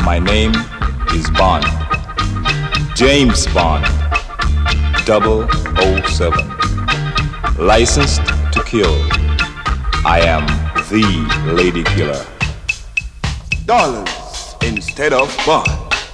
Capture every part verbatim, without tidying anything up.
My name is Bond. James Bond. double oh seven. Licensed to kill. I am the lady killer. Dollars instead of Bond.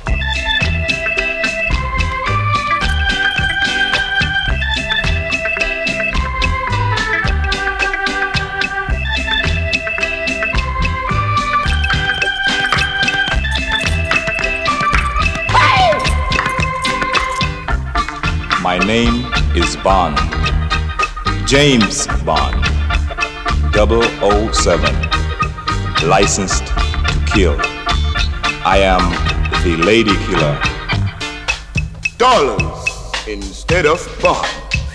My name is Bond. James Bond. double oh seven. Licensed to kill. I am the lady killer. Dollars instead of Bond.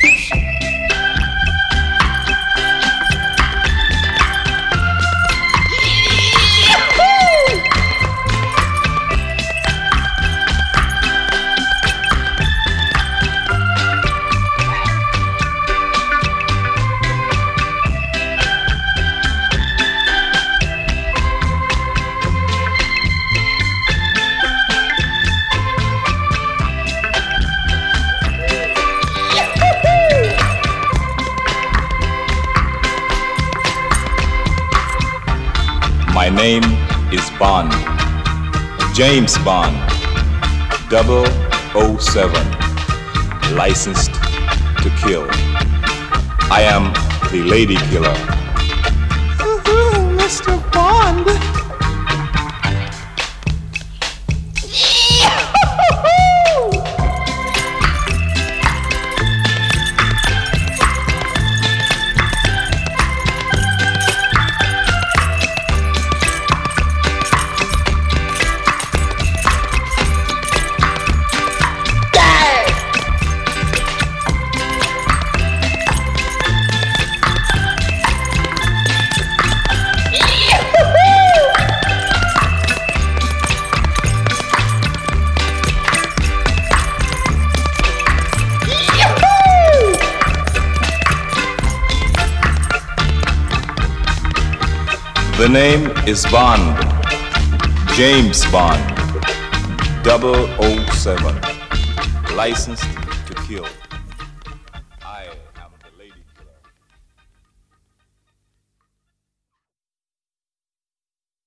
My name is Bond. James Bond. double oh seven. Licensed to kill. I am the lady killer. Mister Bond. The name is Bond. James Bond. double oh seven. Licensed to kill.